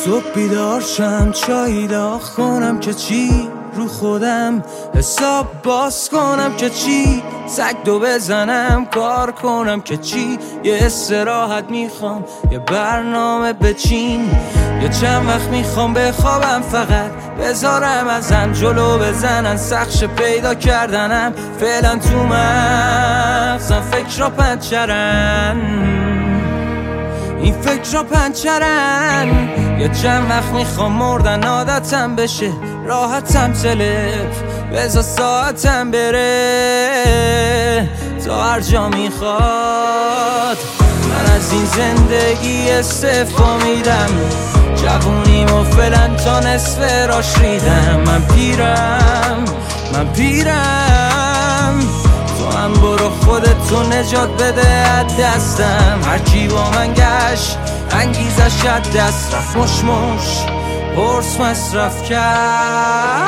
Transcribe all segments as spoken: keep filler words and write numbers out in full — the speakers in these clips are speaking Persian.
صبح بیدار شم چایی داغ کنم که چی، رو خودم حساب باز کنم که چی، سگ دو بزنم کار کنم که چی، یه استراحت میخوام یه برنامه بچین، یه چند وقت میخوام بخوابم فقط بذارم ازم جلو بزنن سخش پیدا کردنم، فعلا تو مغزم فکر را پنچرن، این فکر را پنچرن، یه چند وقت میخوام مردن عادتم بشه راحتم تلف بذار ساعتم بره تا هر جا میخواد. من از این زندگی استعفا میدم، جوونیمو فعلا تا نصف راش ریدم، من پیرم من پیرم تو هم برو خودتو نجات بده از دستم، هر کی با من گشت انگیزش از دست رفت، مش مش قرص مصرف کرد.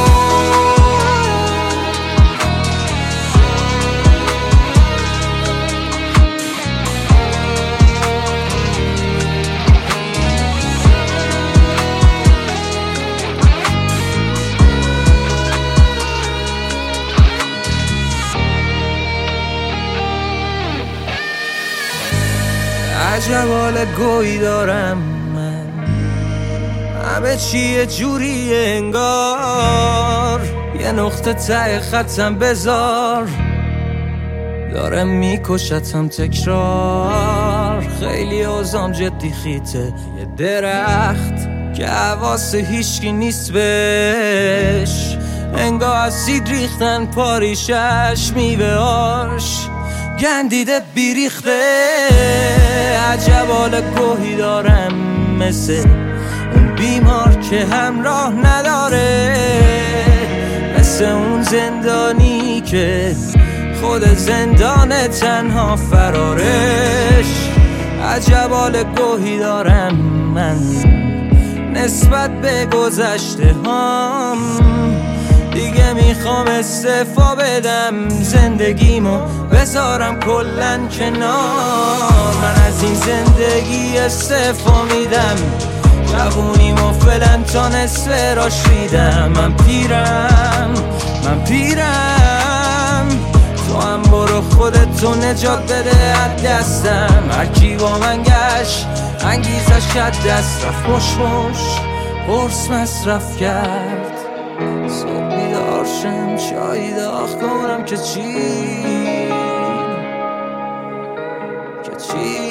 عجب حال گویی دارم من، همه چی یه جوری انگار، یه نقطه ته خطم بذار داره میکشتم تکرار، خیلی اوزام جدی خیته، یه درخت که حواس هیچکی نیست بهش، انگار از سید ریختن پاریشش میوه هاش گندیده بیریخته، عجب حال گوهی دارم مثل اون بیمار که همراه نداره، مثل اون زندانی که خود زندان تنها فرارش، عجب حال گوهی دارم من نسبت به گذشته هام، دیگه میخوام استعفا بدم زندگیمو بذارم کلن کنار، من از این زندگی استعفا میدم، جوونیمو فعلا تا نصف راش ریدم، من پیرم من پیرم تو هم برو خودتو نجات بده از دستم، هر کی با من گشت انگیزش از دست رفت، مش مش قرص مصرف کرد. صبح بیدار شم چایی داغ کنم که چی که چی